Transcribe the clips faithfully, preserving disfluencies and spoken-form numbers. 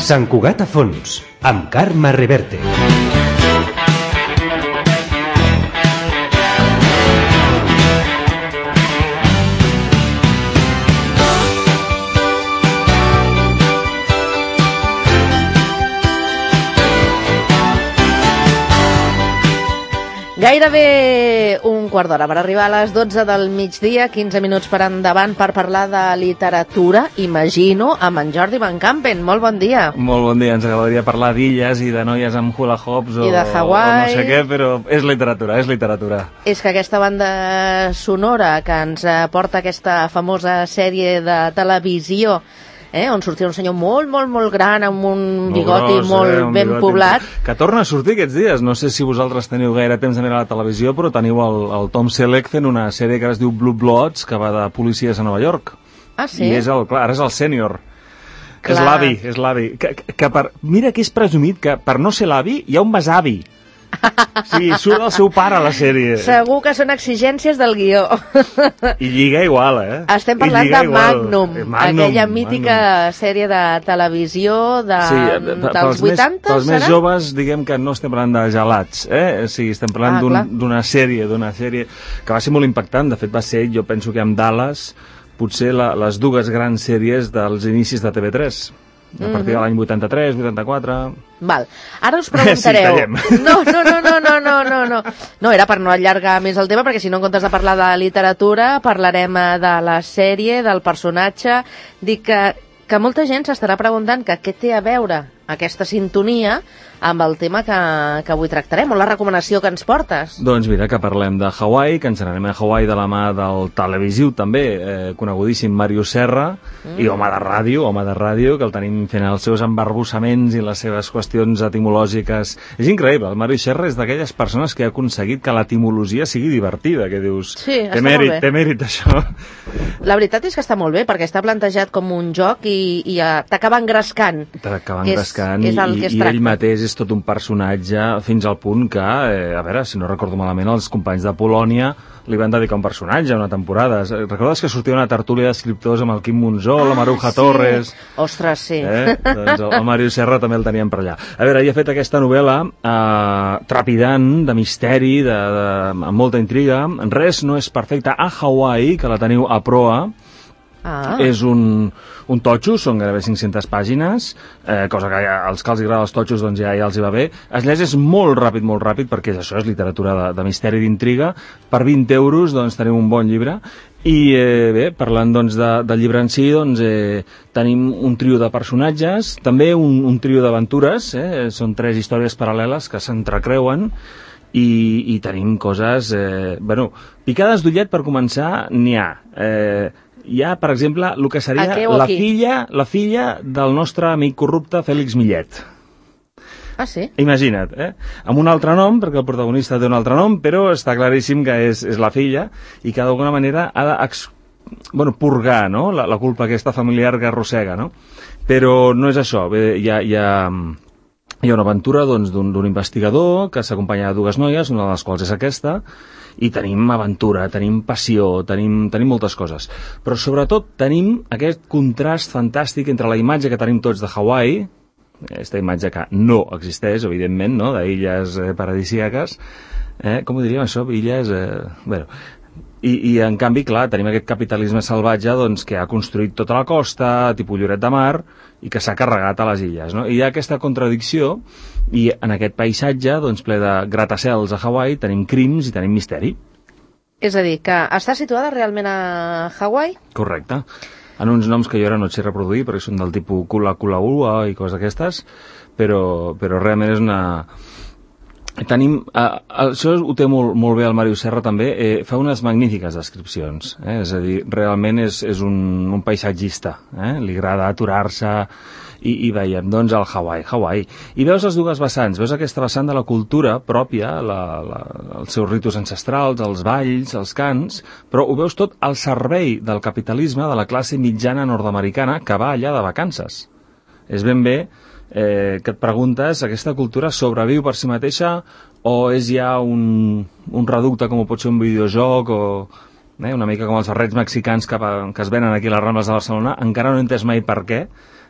Sant Cugat a fons, amb Carme Reverte. Gairebé un quart d'hora per arribar a les dotze del migdia, quinze minuts per endavant per parlar de literatura, imagino, amb en Jordi Van Campen. Molt bon dia. Molt bon dia, ens agradaria parlar d'illes i de noies amb hula hoops o, I de Hawaii. o no sé què, però és literatura, és literatura. És que aquesta banda sonora que ens porta aquesta famosa sèrie de televisió, Eh, on sortia un senyor molt, molt, molt gran amb un bigoti gros, molt eh, un ben bigoti poblat. Que torna a sortir aquests dies. No sé si vosaltres teniu gaire temps de mirar la televisió, però teniu el, el Tom Selleck fent una sèrie que es diu Blue Bloods, que va de policies a Nova York. Ah, sí? I és el, clar, ara és el sènior. Clar. És l'avi, és l'avi. Que, que per, mira que és presumit que per no ser l'avi hi ha un besavi. Sí, surt el seu pare a la sèrie. Segur que són exigències del guió. I lliga igual, eh? Estem parlant de Magnum, eh, Magnum, aquella mítica Magnum. sèrie de televisió de, sí, dels vuitanta, pels serà? més joves, diguem que no estem parlant de gelats, eh? O sigui, estem parlant Ah, d'una un, sèrie, d'una sèrie que va ser molt impactant. De fet, va ser, jo penso que amb Dallas, potser la, les dues grans sèries dels inicis de T V tres. A partir de l'any vuitanta-tres, vuitanta-quatre... Val. Ara us preguntareu... Sí, no, no, no, no, no, no, no, no. No, era per no allargar més el tema, perquè si no, en comptes de parlar de literatura, parlarem de la sèrie, del personatge... Dic que, que molta gent s'estarà preguntant que què té a veure aquesta sintonia amb el tema que, que avui tractarem, o la recomanació que ens portes. Doncs mira, que parlem de Hawaii, que ens n'anem a Hawaii de la mà del televisiu també, eh, conegudíssim Màrius Serra, mm. i home de ràdio, home de ràdio, que el tenim fent els seus embarbussaments i les seves qüestions etimològiques. És increïble, el Màrius Serra és d'aquelles persones que ha aconseguit que l'etimologia sigui divertida, que dius, sí, té mèrit, té mèrit això. La veritat és que està molt bé, perquè està plantejat com un joc i, i uh, t'acaba engrescant. T'acaba engrescant i, i, i ell mateix és tot un personatge fins al punt que, eh, a veure, si no recordo malament, els companys de Polònia li van dedicar un personatge una temporada. Recordes que sortia una tertúlia d'escriptors amb el Quim Monzó, ah, la Maruja sí. Torres... Ostres, sí. Eh? Doncs el, el Màrius Serra també el teníem per allà. A veure, ell ha fet aquesta novel·la eh, trepidant, de misteri, de, de, amb molta intriga. Res no és perfecte a Hawaii, que la teniu a proa. Ah. És un, un totxo, són gairebé cinc-centes pàgines, eh, cosa que ja, als que els agrada els totxos doncs ja, ja els hi va bé. Es llegeix molt ràpid, molt ràpid, perquè això és literatura de, de misteri i d'intriga. Per vint euros doncs teniu un bon llibre. I eh, bé, parlant doncs, de, del llibre en si, doncs, eh, tenim un trio de personatges, també un, un trio d'aventures, eh, són tres històries paral·leles que s'entrecreuen, i, i tenim coses... Eh, bueno, picades d'ullet per començar, n'hi ha. Eh, hi ha, per exemple, el que seria la filla, la filla del nostre amic corrupte Fèlix Millet. Ah, sí? Imagina't, eh? Amb un altre nom, perquè el protagonista té un altre nom, però està claríssim que és, és la filla i que d'alguna manera ha de bueno, purgar, no?, la, la culpa aquesta familiar que arrossega, no? Però no és això. Bé, hi ha... Hi ha Hi ha una aventura doncs, d'un investigador que s'acompanya de dues noies, una de les quals és aquesta, i tenim aventura, tenim passió, tenim, tenim moltes coses. Però sobretot tenim aquest contrast fantàstic entre la imatge que tenim tots de Hawaii, aquesta imatge que no existeix, evidentment, no?, d'illes eh, paradisíaques, eh? Com ho diríem això? Illes... Eh... Bueno, I, i en canvi, clar, tenim aquest capitalisme salvatge doncs, que ha construït tota la costa, tipus Lloret de Mar, i que s'ha carregat a les illes, no? I hi ha aquesta contradicció, i en aquest paisatge, doncs, ple de gratacels a Hawaii, tenim crims i tenim misteri. És a dir, que està situada realment a Hawaii? Correcte. En uns noms que jo ara no et sé reproduir, perquè són del tipus Kula Kula Ua i coses d'aquestes, però, però realment és una... Tenim, eh, això ho té molt, molt bé el Màrius Serra també, eh, fa unes magnífiques descripcions, eh? És a dir, realment és, és un, un paisatgista, eh? Li agrada aturar-se i, i veiem doncs el Hawaii, Hawaii. I veus les dues vessants, veus aquesta vessant de la cultura pròpia, la, la, els seus ritus ancestrals, els balls, els cants, però ho veus tot al servei del capitalisme de la classe mitjana nord-americana que va allà de vacances. És ben bé Eh, que et preguntes, aquesta cultura sobreviu per si mateixa o és ja un, un reducte com pot ser un videojoc o eh, una mica com els barrets mexicans que, que es venen aquí a les Rambles de Barcelona. Encara no he entès mai per què,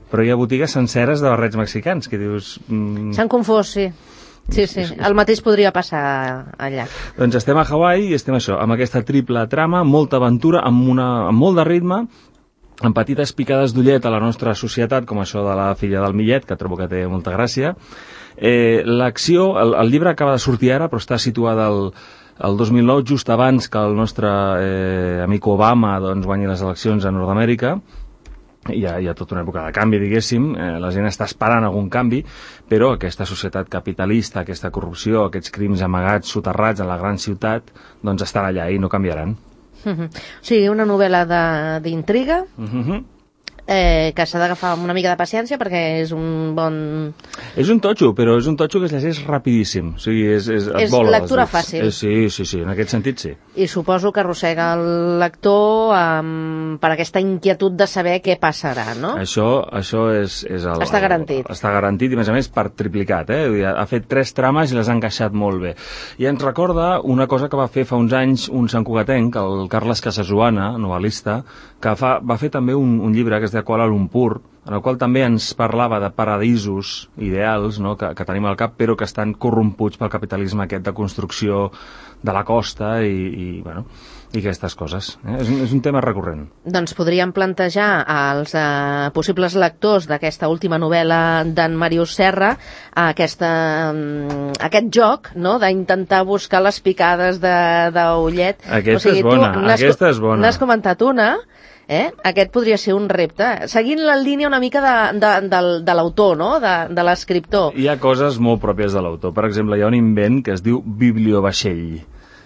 però hi ha botigues senceres de barrets mexicans, que dius... Mm... S'han confós, sí. Sí, sí, el mateix podria passar allà. Doncs estem a Hawaii i estem això, amb aquesta triple trama, molta aventura, amb, una, amb molt de ritme, amb petites picades d'ullet a la nostra societat, com això de la filla del Millet, que trobo que té molta gràcia. Eh, L'acció, el, el llibre acaba de sortir ara, però està situada al, al dos mil nou, just abans que el nostre eh, amic Obama doncs, guanyi les eleccions a Nord-Amèrica. Hi ha, hi ha tota una època de canvi, diguéssim, eh, la gent està esperant algun canvi, però aquesta societat capitalista, aquesta corrupció, aquests crims amagats, soterrats a la gran ciutat, doncs estan allà i no canviaran. Uh -huh. O sigui, una novel·la d'intriga, uh -huh. eh, que s'ha d'agafar amb una mica de paciència perquè és un bon... És un totxo, però és un totxo que es llegeix rapidíssim. O sigui, és, és, és vola, lectura fàcil. És, sí, sí, sí, en aquest sentit sí. I suposo que arrossega el lector um, per aquesta inquietud de saber què passarà, no? Això, això és... és el, està garantit. El, està garantit i, a més a més, per triplicat, eh? Ha fet tres trames i les ha encaixat molt bé. I ens recorda una cosa que va fer fa uns anys un santcugatenc, el Carles Casasoana, novel·lista, que fa, va fer també un, un llibre que es de Kuala Lumpur, en el qual també ens parlava de paradisos ideals, no?, que, que tenim al cap, però que estan corromputs pel capitalisme aquest de construcció de la costa i, i, bueno, i aquestes coses. Eh? És, un, és un tema recurrent. Doncs podríem plantejar als eh, possibles lectors d'aquesta última novel·la d'en Màrius Serra aquesta, um, aquest joc, no?, d'intentar buscar les picades d'ullet. Aquesta o sigui, és bona, aquesta és bona. N'has comentat una... Eh? Aquest podria ser un repte, seguint la línia una mica de, de, de, de l'autor, no?, de, de l'escriptor. Hi ha coses molt pròpies de l'autor. Per exemple, hi ha un invent que es diu bibliovaixell.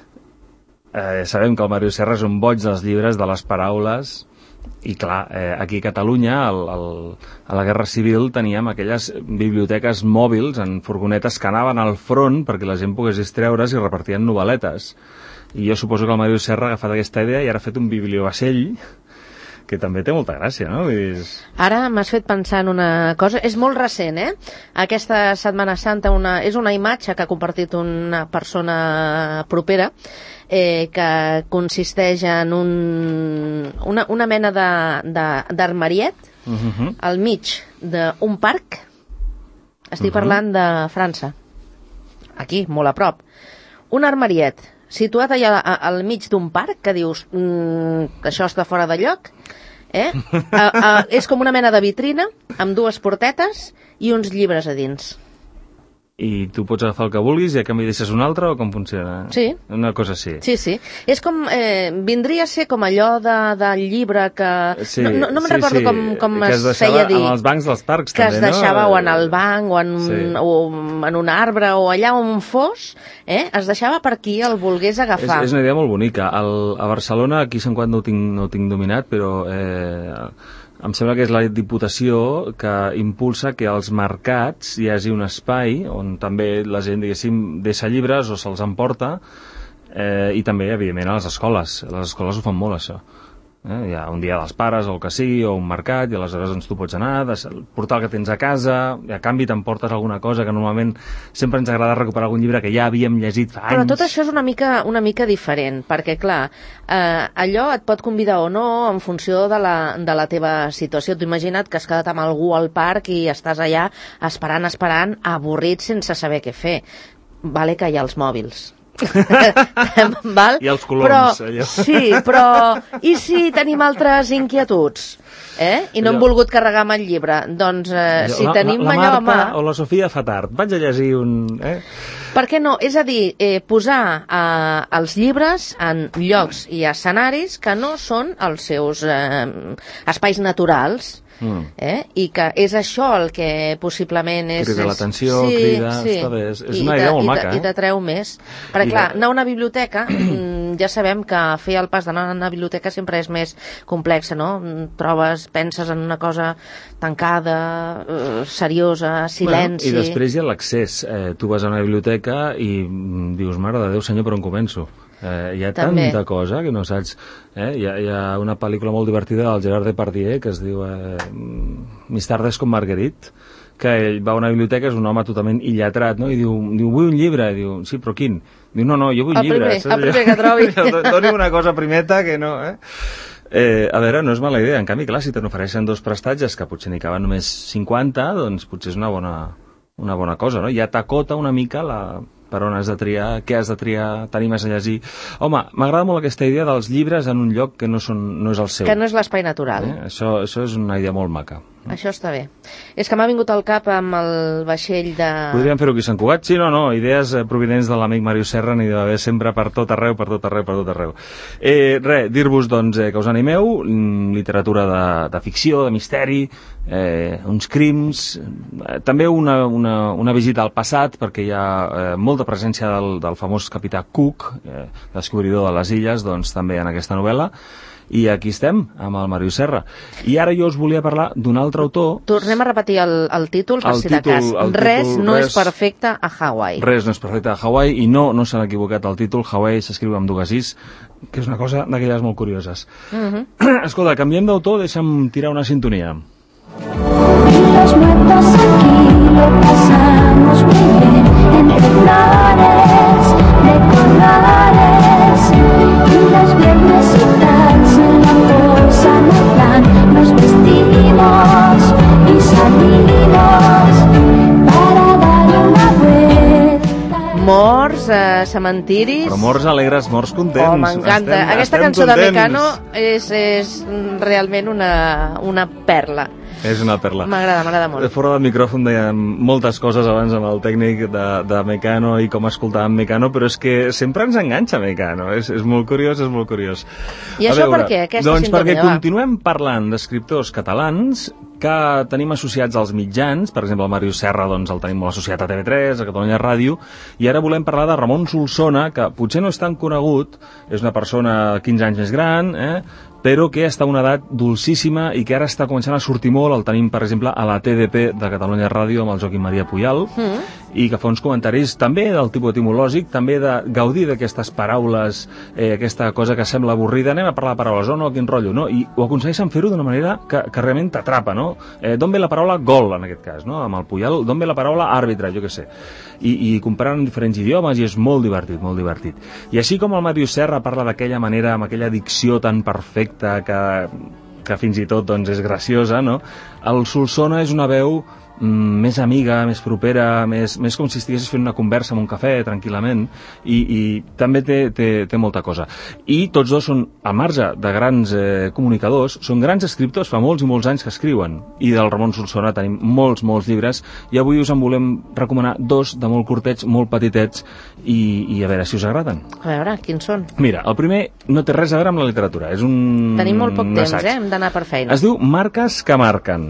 Eh, sabem que el Màrius Serra és un boig dels llibres, de les paraules, i clar, eh, aquí a Catalunya, al, al, a la Guerra Civil, teníem aquelles biblioteques mòbils en furgonetes que anaven al front perquè la gent pogués distreure's i repartien novel·letes. I jo suposo que el Màrius Serra ha agafat aquesta idea i ara ha fet un bibliovaixell que també té molta gràcia, no? És... Ara m'has fet pensar en una cosa, és molt recent, eh? Aquesta Setmana Santa una, és una imatge que ha compartit una persona propera, eh, que consisteix en un, una, una mena d'armariet uh -huh. al mig d'un parc. Estic uh -huh. parlant de França, aquí, molt a prop. Un armariet situat allà al mig d'un parc, que dius, mm, això està fora de lloc, eh? a, a, és com una mena de vitrina, amb dues portetes i uns llibres a dins. I tu pots agafar el que vulguis i a canvi deixes un altre, o com funciona? Sí. Una cosa així. Sí, sí. És com, eh, vindria a ser com allò de, del llibre que... Sí, no no, no me'n sí, recordo sí. com, com que es, es feia dir. amb els bancs dels parcs, que també, es deixava no? o en el banc o en, un, sí. o en un arbre o allà on fos, eh? Es deixava per qui el volgués agafar. És, és una idea molt bonica. El, a Barcelona, aquí a Sant Cugat no ho tinc, no ho tinc dominat, però... Eh, em sembla que és la Diputació que impulsa que als mercats hi hagi un espai on també la gent, diguéssim, deixa llibres o se'ls emporta, eh, i també, evidentment, a les escoles. Les escoles ho fan molt, això. Eh? Hi ha un dia dels pares o el que sigui, o un mercat, i aleshores doncs, tu pots anar, portar el que tens a casa, i a canvi t'emportes alguna cosa que normalment sempre ens agrada recuperar algun llibre que ja havíem llegit fa anys. Però tot això és una mica, una mica diferent, perquè, clar, eh, allò et pot convidar o no en funció de la, de la teva situació. T'ho imagina't que has quedat amb algú al parc i estàs allà esperant, esperant, avorrit sense saber què fer. Vale que hi ha els mòbils. Val? I els coloms, però, allò. Sí, però i si tenim altres inquietuds? Eh? I no allò. Hem volgut carregar amb el llibre. Doncs eh, si la, tenim la, la allò a mà... o la Sofia fa tard. Vaig a llegir un... Eh? Per què no? És a dir, eh, posar eh, els llibres en llocs i escenaris que no són els seus eh, espais naturals. Mm. Eh? I que és això el que possiblement és... Crida l'atenció, sí, crida... Sí. Està bé. És, és I una idea molt maca, eh? I t'atreu més. Perquè, I clar, de... anar a una biblioteca, ja sabem que fer el pas d'anar a una biblioteca sempre és més complexa, no? Trobes, penses en una cosa tancada, eh, seriosa, silenci... Bueno, i després hi ha l'accés. Eh, tu vas a una biblioteca i dius, mare de Déu, senyor, per on començo? Eh, hi ha També. tanta cosa que no saps. Eh? Hi, ha, hi ha una pel·lícula molt divertida del Gerard Depardieu que es diu eh, Més tardes com Marguerite, que ell va a una biblioteca, és un home totalment illetrat, no? I diu, diu, vull un llibre. I diu, sí, però quin? Diu, no, no, jo vull el llibres. Primer, el primer que trobi. Doni una cosa primeta que no... Eh? Eh, a veure, no és mala idea. En canvi, clar, si te n'ofereixen dos prestatges que potser n'hi caben només cinquanta, doncs potser és una bona, una bona cosa, no? Ja t'acota una mica la... per on has de triar, què has de triar, t'animes a llegir. Home, m'agrada molt aquesta idea dels llibres en un lloc que no, són, no és el seu. Que no és l'espai natural. Eh? Això, això és una idea molt maca. Això està bé. És que m'ha vingut al cap amb el vaixell de... Podríem fer-ho aquí a Sant Cugat? Sí, no, no, idees eh, provinents de l'amic Màrius Serra n'hi deu haver sempre per tot arreu, per tot arreu, per tot arreu. Eh, res, dir-vos, doncs, eh, que us animeu, literatura de, de ficció, de misteri, eh, uns crims, eh, també una, una, una visita al passat, perquè hi ha eh, molta presència del, del famós capità Cook, eh, descobridor de les illes, doncs també en aquesta novel·la. I aquí estem, amb el Màrius Serra. I ara jo us volia parlar d'un altre autor... Tornem a repetir el, el títol, per el si de cas. títol, Res títol, no res, és perfecte a Hawaii. Res no és perfecte a Hawaii, i no, no s'han equivocat el títol. Hawaii s'escriu amb dues is, que és una cosa d'aquelles molt curioses. Uh-huh. Escolta, canviem d'autor, deixa'm tirar una sintonia. Los muertos aquí lo pasamos muy bien, entre flores de colores, y los viernes y tals en la fosa natal nos vestimos y salimos para dar una vuelta. Morts, eh, cementiris... Però morts alegres, morts contents. Oh, m'encanta. Estem- Aquesta estem cançó contents. de Mecano és, és realment una, una perla. És una perla. M'agrada, m'agrada molt. Fora del micròfon dèiem moltes coses abans amb el tècnic de, de Mecano i com escoltàvem Mecano, però és que sempre ens enganxa Mecano. És, és molt curiós, és molt curiós. I A això veure, per què? Aquesta doncs sintonia, perquè va. continuem parlant d'escriptors catalans que tenim associats als mitjans. Per exemple, el Màrius Serra doncs, el tenim molt associat a T V tres, a Catalunya Ràdio, i ara volem parlar de Ramon Solsona, que potser no és tan conegut, és una persona quinze anys més gran, eh? però que està a una edat dolcíssima i que ara està començant a sortir molt. El tenim, per exemple, a la T D P de Catalunya Ràdio amb el Joaquim Maria Puyal, mm. i que fa uns comentaris també del tipus etimològic, també de gaudir d'aquestes paraules, eh, aquesta cosa que sembla avorrida, anem a parlar de paraules, oh no, quin rotllo, no? I ho aconsegueixen fer-ho d'una manera que, que realment t'atrapa, no? Eh, d'on ve la paraula gol, en aquest cas, no? Amb el Puyal, d'on ve la paraula àrbitre, jo què sé. I, i comparant diferents idiomes, i és molt divertit, molt divertit. I així com el Màrius Serra parla d'aquella manera, amb aquella dicció tan perfecta que, que fins i tot doncs, és graciosa, no? El Solsona és una veu mm, més amiga, més propera, més, més com si estiguessis fent una conversa amb un cafè, tranquil·lament, i, i també té, té, té molta cosa. I tots dos són, al marge de grans eh, comunicadors, són grans escriptors, fa molts i molts anys que escriuen, i del Ramon Solsona tenim molts, molts llibres, i avui us en volem recomanar dos de molt curtets, molt petitets, i, i a veure si us agraden. A veure, quins són? Mira, el primer no té res a veure amb la literatura, és un Tenim molt poc temps, assaig. eh? Hem d'anar per feina. Es diu Marques que marquen.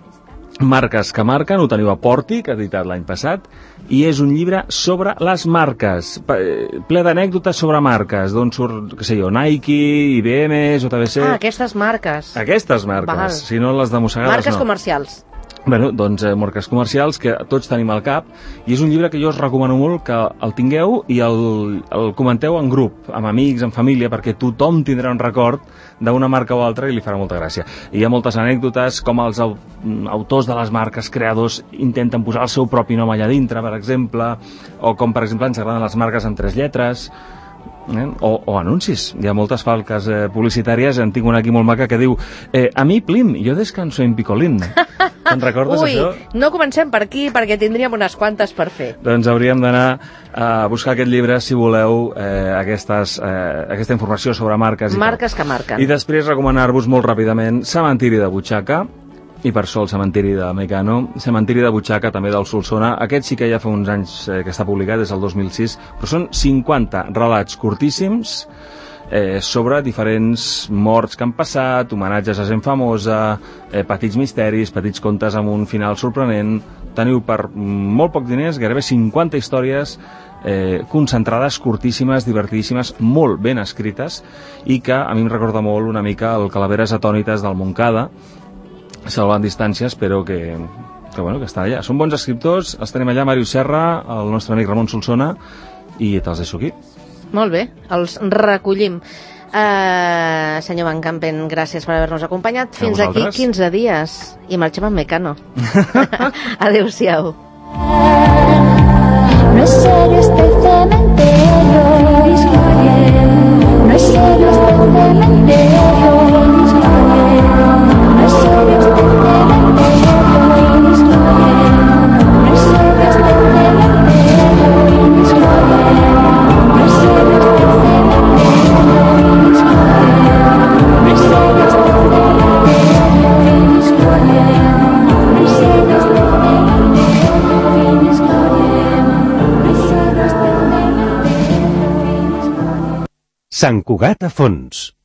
Marques que marquen, ho teniu a Pòrtic, editat l'any passat, i és un llibre sobre les marques, ple d'anècdotes sobre marques, d'on surt, què sé jo, Nike, I B M, J B C... Ah, aquestes marques. Aquestes marques, Val. si no les de mossegades, Marques no. comercials. Bueno, doncs eh, marques comercials que tots tenim al cap, i és un llibre que jo us recomano molt que el tingueu i el, el comenteu en grup, amb amics, en família, perquè tothom tindrà un record d'una marca o altra i li farà molta gràcia. I hi ha moltes anècdotes, com els au autors de les marques, creadors, intenten posar el seu propi nom allà dintre, per exemple, o com, per exemple, ens agraden les marques amb tres lletres, Eh? O, o anuncis. Hi ha moltes falques eh, publicitàries. En tinc una aquí molt maca que diu eh, a mi, Plin, jo descanso en picolín. Te'n recordes, Ui, això? no comencem per aquí perquè tindríem unes quantes per fer. Doncs hauríem d'anar a buscar aquest llibre si voleu eh, aquestes, eh, aquesta informació sobre marques i Marques tal. que marquen. I després recomanar-vos molt ràpidament Cementiri de Butxaca, i per això el Cementiri de Mecano, Cementiri de Butxaca també del Solsona. Aquest sí que ja fa uns anys eh, que està publicat, des del dos mil sis, però són cinquanta relats curtíssims eh, sobre diferents morts que han passat, homenatges a gent famosa, eh, petits misteris, petits contes amb un final sorprenent. Teniu per molt poc diners gairebé cinquanta històries eh, concentrades, curtíssimes, divertidíssimes, molt ben escrites, i que a mi em recorda molt una mica el Calaveres atònites del Montcada, salvant distàncies, però que, que, bueno, que està allà. Són bons escriptors, els tenim allà, Màrius Serra, el nostre amic Ramon Solsona, i te'ls deixo aquí. Molt bé, els recollim. Uh, senyor Van Campen, gràcies per haver-nos acompanyat. Fins aquí quinze dies. I marxem amb Mecano. Adéu-siau. No es serio este cementerio, no es serio este cementerio. Sant Cugat a Fons.